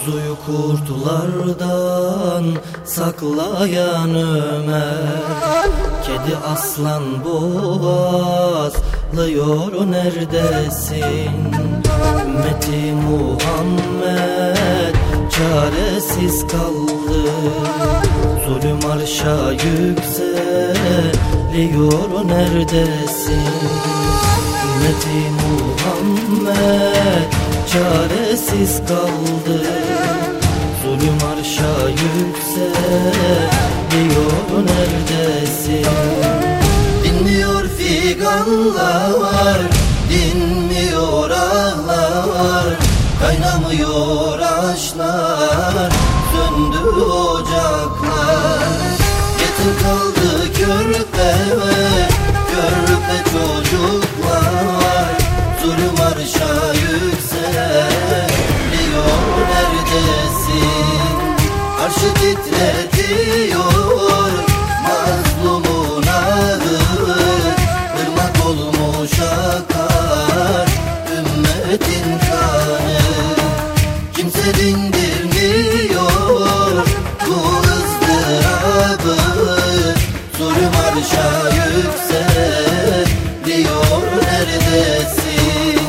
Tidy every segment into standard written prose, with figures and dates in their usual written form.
Kuzuyu kurtlardan saklayan Ömer, kedi aslan boğazlıyor neredesin? Ümmeti Muhammed çaresiz kaldı, zulüm arşa yükseliyor neredesin? Ümmeti Muhammed çaresiz kaldı, zulüm arşa yükseliyor neredesin? Dinmiyor figanlar, dinmiyor ağlar, kaynamıyor aşklar, söndü ocaklar. Yetim kaldı körpe, körpe çocuklar, zulüm arşa yükseliyor neredesin? Arşı titretiyor mazlumun ağı, ırmak olmuş akar ümmetin kanı. Kimse dindirmiyor bu ızdırabı, zulüm arşa yükseliyor neredesin?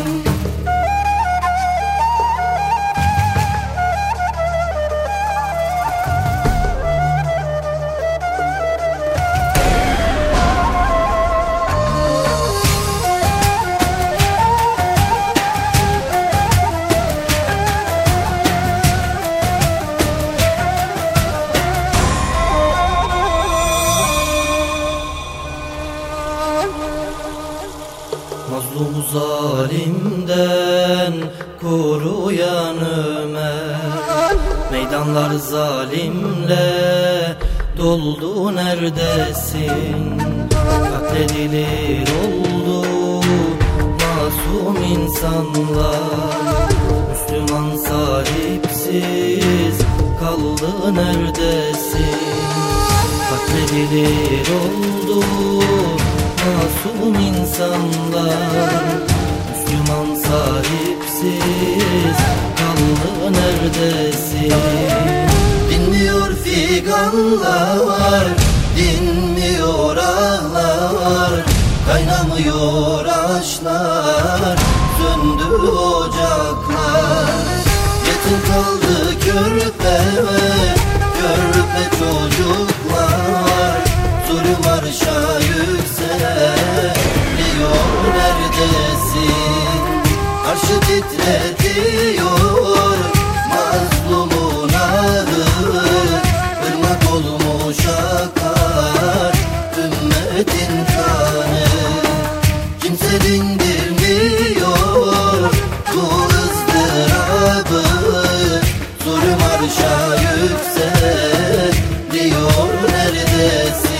Mazlum zalimden koruyan Ömer, meydanlar zalimle doldu neredesin? Katledilir oldu masum insanlar, Müslüman sahipsiz kaldı neredesin? Katledilir oldu masum insanlar, Müslüman sahipsiz kaldı neredesin? Dinmiyor figanlar, dinmiyor ağlar, kaynamıyor aşklar, söndü ocaklar. Yetim kaldı körpe, körpe çocuklar, zulüm arşa yükseliyor neredesin? Arşı titretiyor mazlumun ağı, ırmak olmuş akar ümmetin kanı. Kimse dindirmiyor bu ızdırabı, zulüm arşa yükseliyor neredesin?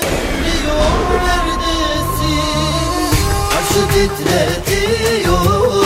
Titretiyor